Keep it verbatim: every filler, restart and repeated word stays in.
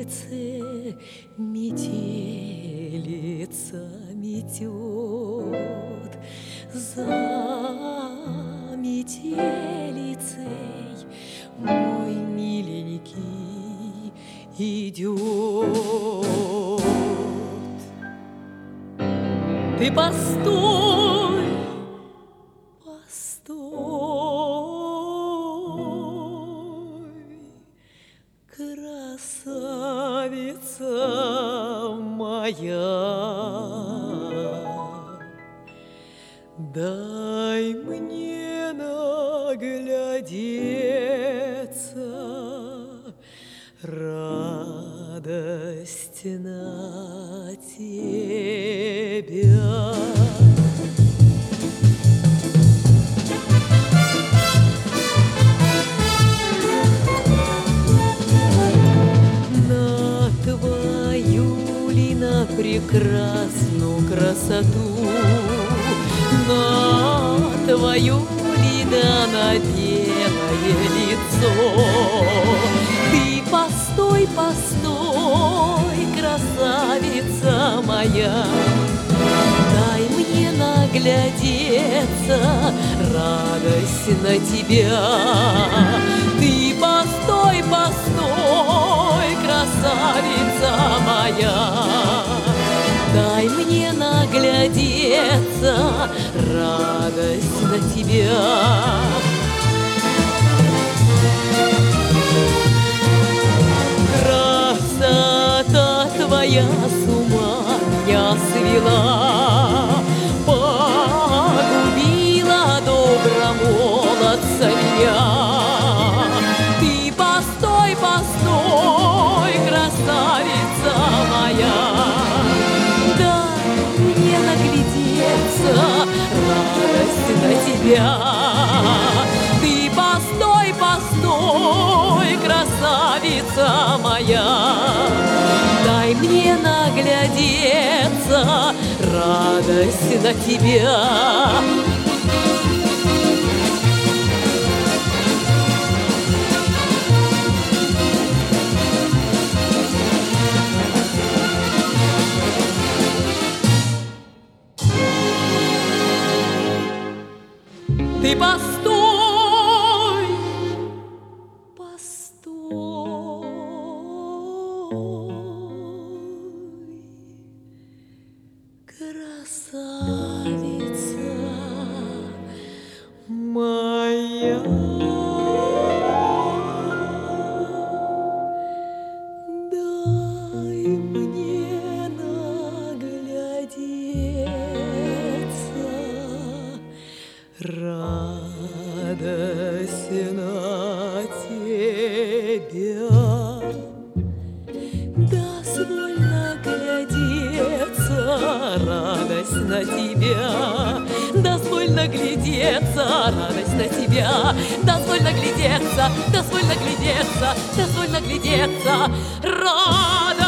метелице метелица метет, за метелицей мой миленький идет. Ты постой, постой, красавица моя, дай мне наглядеться, радость на тебя. На твою ли, на прекрасную красоту, на твою ли, да на белое лицо. Ты постой, постой, красавица моя, дай мне наглядеться, радость на тебя. Ты постой, постой, красавица моя, дай мне наглядеться, радость на тебя. Красота твоя с ума меня свела, погубила добромолодца меня. Ты постой, постой, красавица моя, дай мне наглядеться, радость на тебя. Ты постой, постой, красавица моя, дай мне наглядеться, радость на тебя. Ты постой, постой, красавица моя, дай мне наглядеться, радость на тебя. Дозволь наглядеться, радость на тебя. Дозволь наглядеться, радость на тебя. Дозволь наглядеться, дозволь наглядеться, дозволь наглядеться, радость.